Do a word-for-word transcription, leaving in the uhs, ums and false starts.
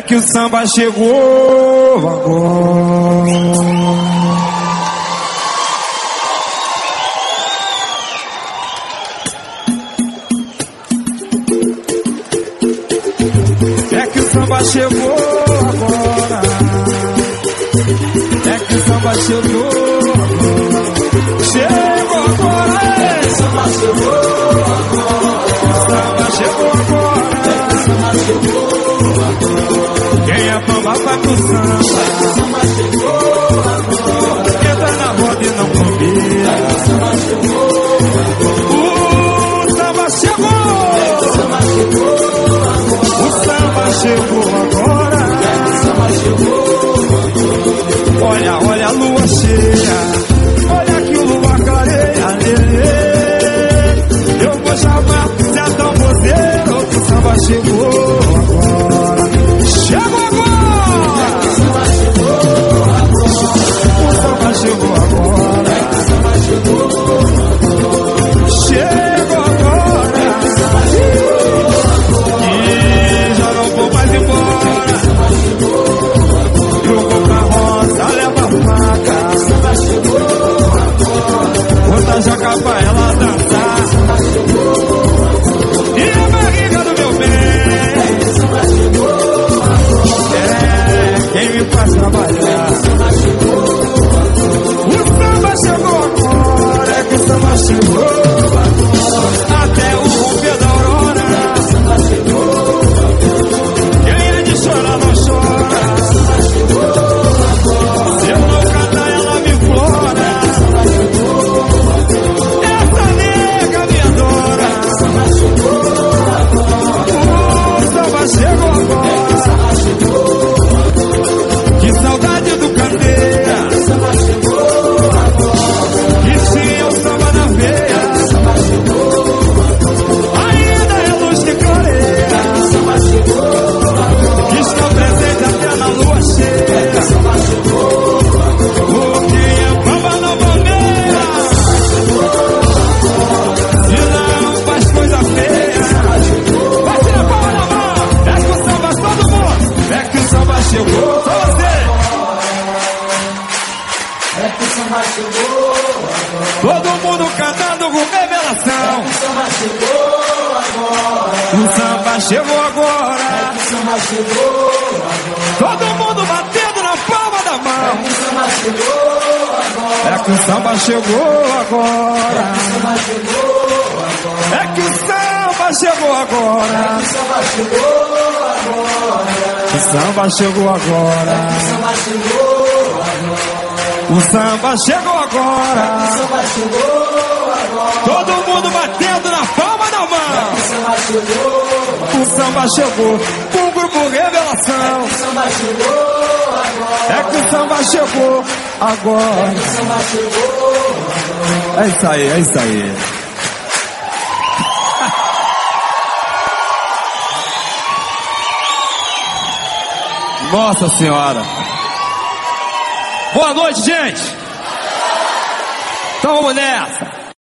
que o samba chegou agora. É que o samba chegou agora. É que o samba chegou agora. Chegou agora. É que o samba chegou agora. O samba chegou agora. É que o samba chegou agora. Quem é bamba vai pro samba. É que o samba chegou agora. Quem tá na roda e não combina. É que o samba chegou agora. O samba chegou. É que o samba chegou agora. O samba chegou agora. É que o samba chegou agora. Olha, olha a lua cheia. Olha que o lua clareia. Eu vou chamar Zé Tambozeiro, que o samba chegou agora. Chegou agora. É que o samba chegou agora. O samba chegou agora. É que o samba chegou agora. Chegou agora. É que o samba chegou agora. E já não vou mais embora. É que o samba chegou agora. Eu vou pra roça, leva a faca. É que o samba chegou agora. Quanta jaca pra ela dançar. É que o samba chegou agora. E a barriga do meu bem. É que o samba chegou agora. É quem me faz trabalhar. É que o samba chegou agora. O samba chegou agora. É que o samba chegou agora. Até o romper da aurora. É que o samba chegou agora. Quem é de chorar não chora. É que o samba chegou agora. Se eu não cantar ela me implora. É que o samba chegou agora. Essa nega me adora. É que o samba chegou agora. O samba chegou agora. É que o samba chegou agora. Que saudade do candeia. É que o samba chegou agora. Que tinha o samba na veia. É que o samba chegou agora. Ainda é luz que clareia. É que o samba chegou agora. Que está presente até na lua cheia. É que o samba chegou agora. O que é bamba não bandeira. É que o samba chegou agora. E não faz coisa feia. Vai tirar a palma na mão. É que o samba todo mundo. É que o samba chegou. Só você. É que o samba chegou agora. Todo mundo cantando com revelação. É que o samba chegou agora. O samba chegou agora. É que o samba chegou agora. Todo mundo batendo na palma da É mão. que o samba chegou agora. É que o samba chegou agora. É que o samba chegou agora. É que o samba chegou agora. É que o samba chegou agora. O samba chegou agora. É que o samba chegou agora. O samba chegou agora. É que o samba chegou agora. Todo mundo batendo na palma da É que mão. o samba chegou agora. O samba chegou com o grupo Revelação. O samba chegou agora. É que o samba chegou agora. O samba chegou agora. É isso aí, é isso aí. Nossa Senhora. Boa noite, gente. Então vamos nessa.